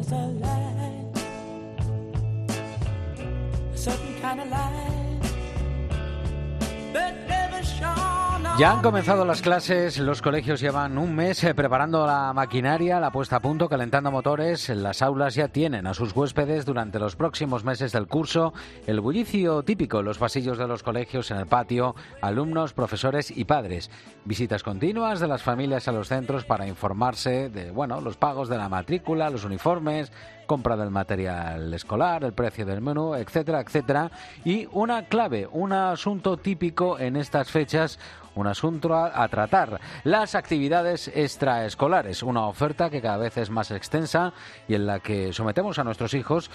is a lie, a certain kind of lie that never shone on. Ya han comenzado las clases, los colegios llevan un mes preparando la maquinaria, la puesta a punto, calentando motores. Las aulas ya tienen a sus huéspedes durante los próximos meses del curso. El bullicio típico en los pasillos de los colegios, en el patio, alumnos, profesores y padres. Visitas continuas de las familias a los centros para informarse de, los pagos de la matrícula, los uniformes, compra del material escolar, el precio del menú, etcétera, etcétera. Y una clave, un asunto típico en estas fechas, un asunto a tratar, las actividades extraescolares, una oferta que cada vez es más extensa y en la que sometemos a nuestros hijos,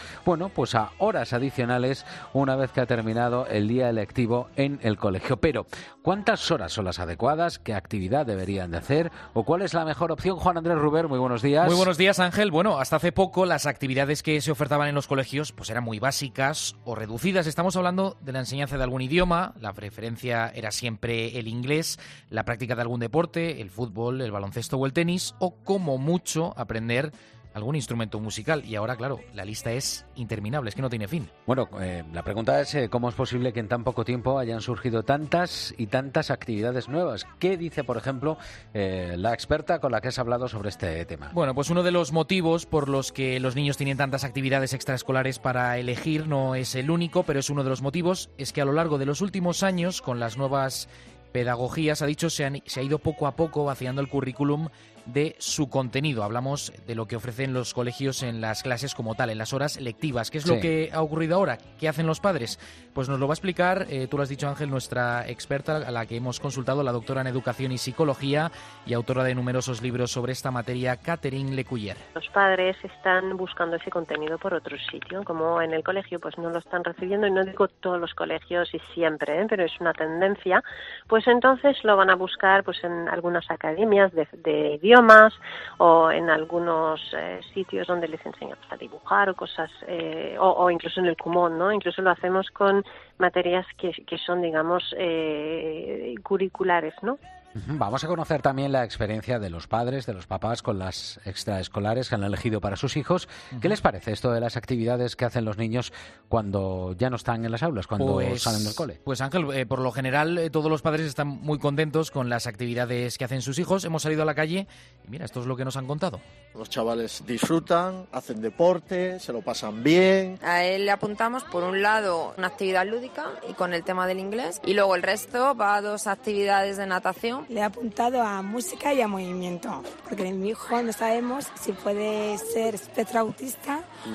a horas adicionales una vez que ha terminado el día lectivo en el colegio. Pero, ¿cuántas horas son las adecuadas? ¿Qué actividad deberían de hacer? ¿O cuál es la mejor opción? Juan Andrés Ruber, muy buenos días. Muy buenos días, Ángel. Bueno, hasta hace poco las actividades que se ofertaban en los colegios eran muy básicas o reducidas. Estamos hablando de la enseñanza de algún idioma, la preferencia era siempre el inglés, la práctica de algún deporte, el fútbol, el baloncesto o el tenis, o como mucho aprender algún instrumento musical. Y ahora, claro, la lista es interminable, es que no tiene fin. Bueno, la pregunta es ¿cómo es posible que en tan poco tiempo hayan surgido tantas y tantas actividades nuevas? ¿Qué dice, por ejemplo, la experta con la que has hablado sobre este tema? Bueno, pues uno de los motivos por los que los niños tienen tantas actividades extraescolares para elegir, no es el único, pero es uno de los motivos, es que a lo largo de los últimos años, con las nuevas pedagogías, ha dicho, se ha ido poco a poco vaciando el currículum de su contenido. Hablamos de lo que ofrecen los colegios en las clases como tal, en las horas lectivas. ¿Qué es lo que ha ocurrido ahora? ¿Qué hacen los padres? Pues nos lo va a explicar, tú lo has dicho, Ángel, nuestra experta a la que hemos consultado, la doctora en Educación y Psicología y autora de numerosos libros sobre esta materia, Catherine Lecuyer. Los padres están buscando ese contenido por otro sitio, como en el colegio pues no lo están recibiendo, y no digo todos los colegios y siempre, pero es una tendencia, pues entonces lo van a buscar pues en algunas academias de idiomas o en algunos sitios donde les enseñan a dibujar o cosas, o incluso en el Kumon, ¿no? Incluso lo hacemos con materias que son, digamos, curriculares, ¿no? Vamos a conocer también la experiencia de los padres, de los papás con las extraescolares que han elegido para sus hijos. ¿Qué les parece esto de las actividades que hacen los niños cuando ya no están en las aulas, cuando salen del cole? Pues Ángel, por lo general todos los padres están muy contentos con las actividades que hacen sus hijos. Hemos salido a la calle y mira, esto es lo que nos han contado. Los chavales disfrutan, hacen deporte, se lo pasan bien. A él le apuntamos, por un lado, una actividad lúdica y con el tema del inglés, y luego el resto va a 2 actividades de natación. Le he apuntado a música y a movimiento, porque mi hijo no sabemos si puede ser espectro autista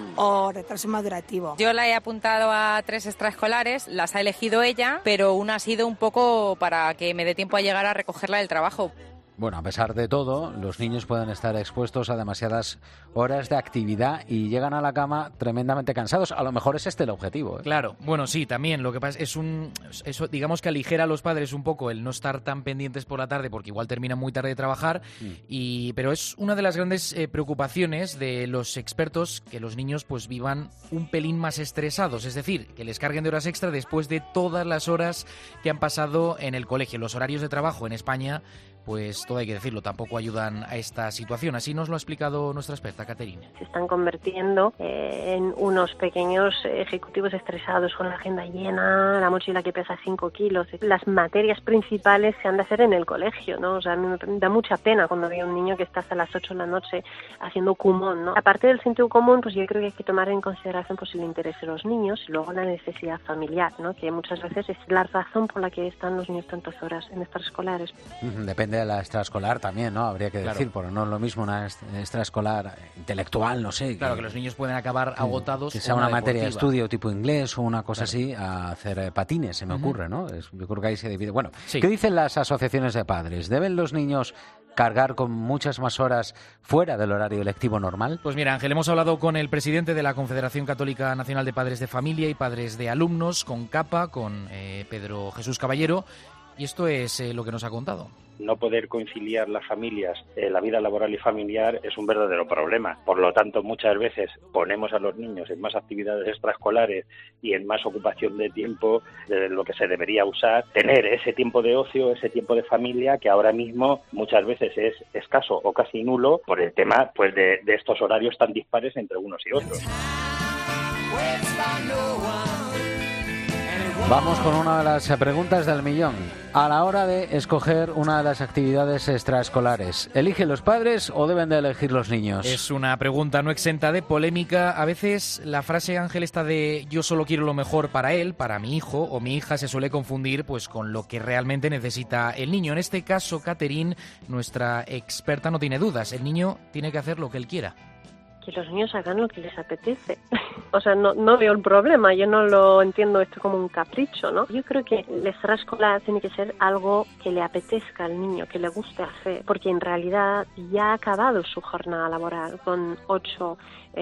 o retraso madurativo. Yo la he apuntado a 3 extraescolares, las ha elegido ella, pero una ha sido un poco para que me dé tiempo a llegar a recogerla del trabajo. Bueno, a pesar de todo, los niños pueden estar expuestos a demasiadas horas de actividad y llegan a la cama tremendamente cansados. A lo mejor es este el objetivo, ¿eh? Claro, bueno, sí, también. Lo que pasa es eso, digamos que aligera a los padres un poco el no estar tan pendientes por la tarde, porque igual terminan muy tarde de trabajar. Pero es una de las grandes preocupaciones de los expertos, que los niños pues vivan un pelín más estresados, es decir, que les carguen de horas extra después de todas las horas que han pasado en el colegio. Los horarios de trabajo en España, pues todo hay que decirlo, tampoco ayudan a esta situación. Así nos lo ha explicado nuestra experta, Catherine. Se están convirtiendo en unos pequeños ejecutivos estresados con la agenda llena, la mochila que pesa 5 kilos. Las materias principales se han de hacer en el colegio, ¿no? O sea, a mí me da mucha pena cuando veo a un niño que está hasta las 8 de la noche haciendo Kumon, ¿no? Aparte del sentido común, pues yo creo que hay que tomar en consideración pues el interés de los niños y luego la necesidad familiar, ¿no? Que muchas veces es la razón por la que están los niños tantas horas en extraescolares. Depende de la extraescolar también, ¿no? Habría que decir, porque no es lo mismo una extraescolar intelectual, no sé. Claro, que los niños pueden acabar agotados. Que sea una materia de estudio tipo inglés o una cosa así, a hacer patines, se me ocurre, ¿no? Yo creo que ahí se divide. Bueno, ¿qué dicen las asociaciones de padres? ¿Deben los niños cargar con muchas más horas fuera del horario lectivo normal? Pues mira, Ángel, hemos hablado con el presidente de la Confederación Católica Nacional de Padres de Familia y Padres de Alumnos, con CAPA, con Pedro Jesús Caballero, Y esto es lo que nos ha contado. No poder conciliar las familias, la vida laboral y familiar, es un verdadero problema. Por lo tanto, muchas veces ponemos a los niños en más actividades extraescolares y en más ocupación de tiempo de lo que se debería usar. Tener ese tiempo de ocio, ese tiempo de familia, que ahora mismo muchas veces es escaso o casi nulo por el tema pues de estos horarios tan dispares entre unos y otros. Vamos con una de las preguntas del millón. A la hora de escoger una de las actividades extraescolares, ¿eligen los padres o deben de elegir los niños? Es una pregunta no exenta de polémica. A veces la frase, Ángel, esta de yo solo quiero lo mejor para él, para mi hijo o mi hija, se suele confundir pues con lo que realmente necesita el niño. En este caso, Catherine, nuestra experta, no tiene dudas. El niño tiene que hacer lo que él quiera. Que los niños hagan lo que les apetece. O sea, no veo el problema, yo no lo entiendo esto como un capricho, ¿no? Yo creo que el extraescolar tiene que ser algo que le apetezca al niño, que le guste hacer, porque en realidad ya ha acabado su jornada laboral con 8,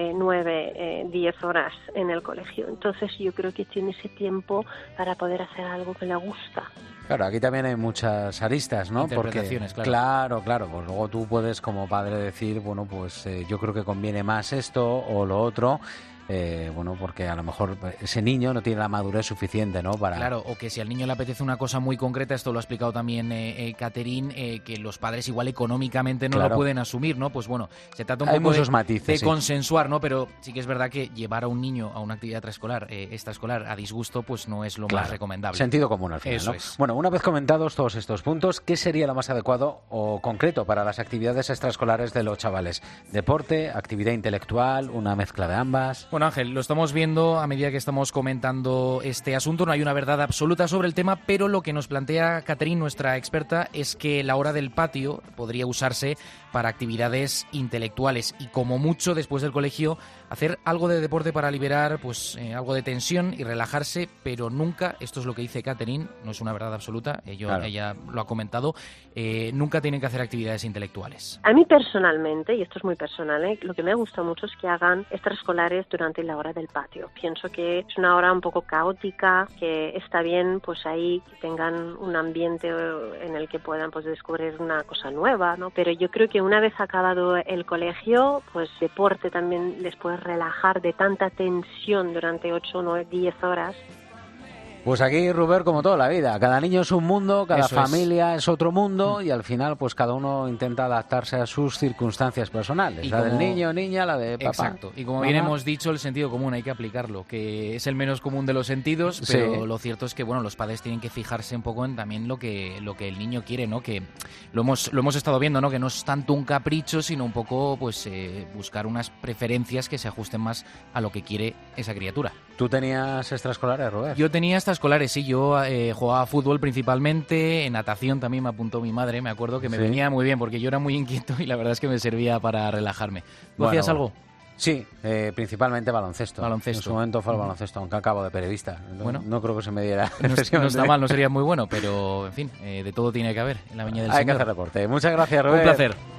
9, 10 horas en el colegio. Entonces yo creo que tiene ese tiempo para poder hacer algo que le gusta. Claro, aquí también hay muchas aristas, ¿no? Interpretaciones, porque, claro, pues luego tú puedes como padre decir, bueno, pues yo creo que conviene más esto o lo otro. Bueno, porque a lo mejor ese niño no tiene la madurez suficiente, ¿no? Para... Claro, o que si al niño le apetece una cosa muy concreta, esto lo ha explicado también Catherine, que los padres igual económicamente no lo pueden asumir, ¿no? Pues bueno, se trata un poco de consensuar, ¿no? Pero sí que es verdad que llevar a un niño a una actividad extraescolar a disgusto, pues no es lo más recomendable. Sentido común al final, Eso ¿no? es. Bueno, una vez comentados todos estos puntos, ¿qué sería lo más adecuado o concreto para las actividades extraescolares de los chavales? ¿Deporte, actividad intelectual, una mezcla de ambas? Bueno, Ángel, lo estamos viendo a medida que estamos comentando este asunto. No hay una verdad absoluta sobre el tema, pero lo que nos plantea Catherine, nuestra experta, es que la hora del patio podría usarse para actividades intelectuales y como mucho después del colegio hacer algo de deporte para liberar pues algo de tensión y relajarse, pero nunca, esto es lo que dice Catherine, no es una verdad absoluta, ella lo ha comentado, nunca tienen que hacer actividades intelectuales. A mí personalmente, y esto es muy personal, lo que me gusta mucho es que hagan extraescolares durante la hora del patio. Pienso que es una hora un poco caótica, que está bien pues ahí que tengan un ambiente en el que puedan pues descubrir una cosa nueva, ¿no? Pero yo creo que una vez acabado el colegio, pues deporte también les puede relajar de tanta tensión durante 8, 9, 10 horas. Pues aquí, Rubén, como toda la vida, cada niño es un mundo, cada familia es otro mundo y al final pues cada uno intenta adaptarse a sus circunstancias personales, y la del niño, niña, la de papá. Exacto, y como bien hemos dicho, el sentido común hay que aplicarlo, que es el menos común de los sentidos, pero lo cierto es que bueno, los padres tienen que fijarse un poco en también lo que el niño quiere, ¿no? Que lo hemos estado viendo, ¿no? Que no es tanto un capricho, sino un poco pues buscar unas preferencias que se ajusten más a lo que quiere esa criatura. ¿Tú tenías extraescolares, Robert? Yo tenía extraescolares, sí. Yo jugaba a fútbol principalmente, en natación también me apuntó mi madre, me acuerdo que me venía muy bien porque yo era muy inquieto y la verdad es que me servía para relajarme. ¿Tú hacías algo? Sí, principalmente baloncesto. En su momento fue el baloncesto, aunque acabo de periodista. Bueno, no creo que se me diera. No está mal, no sería muy bueno, pero en fin, de todo tiene que haber en la viña del Señor. Hay que hacer deporte. Muchas gracias, Robert. Un placer.